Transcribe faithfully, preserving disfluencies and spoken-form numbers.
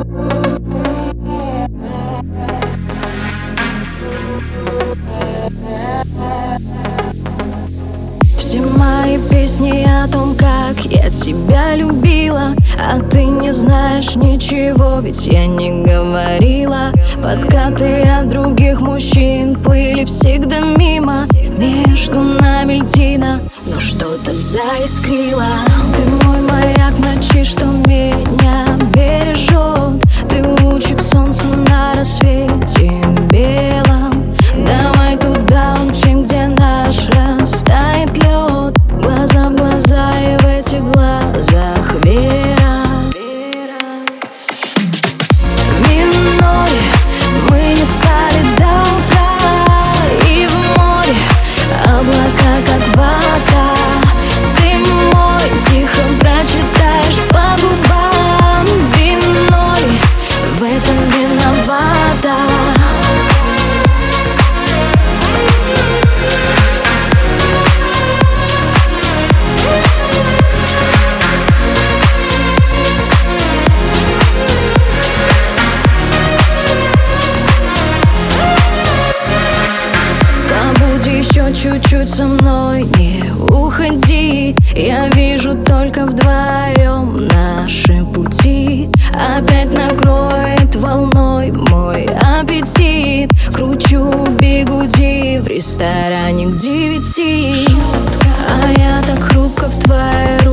Все мои песни о том, как я тебя любила, а ты не знаешь ничего, ведь я не говорила. Подкаты от других мужчин плыли всегда мимо. Между нами льдина, но что-то заискрило. Ты мой маяк в ночи, что меня бережет. Ты лучик солнца на рассвете белом. Давай туда умчим, где наш растает лед. Глаза в глаза, и в этих глазах вера. В миноре мы не спали до утра, и в море облака как вода. Ты мой, тихо прочитаешь по губам. Вино ли в этом виновата? Еще чуть-чуть со мной, не уходи. Я вижу только вдвоем наши пути. Опять накроет волной мой аппетит. Кручу бигуди в ресторане к девяти. А я так хрупко в твоей